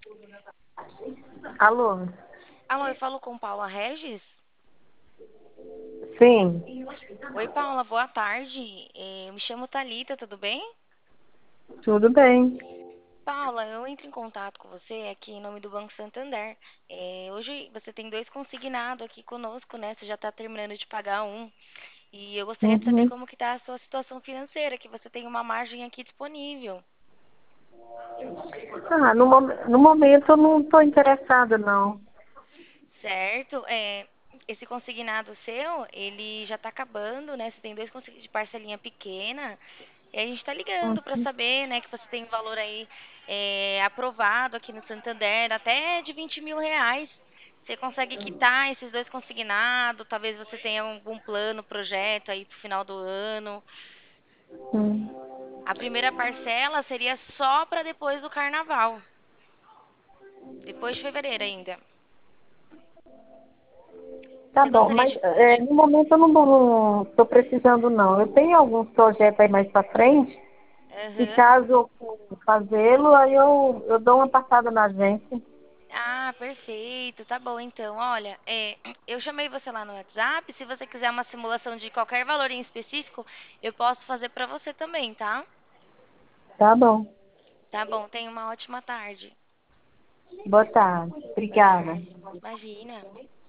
Alô? Alô, eu falo com Paula Regis? Sim, Oi, Paula, boa tarde. Eu me chamo Thalita, tudo bem? tudo bem. Paula, eu entro em contato com você aqui em nome do Banco Santander. Hoje você tem dois consignados aqui conosco, né? Você já está terminando de pagar um. E eu gostaria de saber Uhum. como que está a sua situação financeira, que você tem uma margem aqui disponível. No momento eu não estou interessada, não. Certo? Esse consignado seu, ele já está acabando, né? Você tem dois de parcelinha pequena. E a gente está ligando para Uhum. saber, né, que você tem um valor aí aprovado aqui no Santander, até de R$ 20.000. Você consegue quitar esses dois consignados? Talvez você tenha algum plano, projeto aí para o final do ano. Hum. A primeira parcela seria só para depois do carnaval, depois de fevereiro ainda. Tá Você bom, gostaria mas de. no momento eu não estou precisando, não. Eu tenho alguns projetos aí mais para frente, e Aham. caso eu for fazê-lo, aí eu dou uma passada na agência. Ah, perfeito. Tá bom, então. Olha, eu chamei você lá no WhatsApp. Se você quiser uma simulação de qualquer valor em específico, eu posso fazer para você também, tá? Tá bom. Tá bom, tenha uma ótima tarde. Boa tarde. Obrigada. Imagina.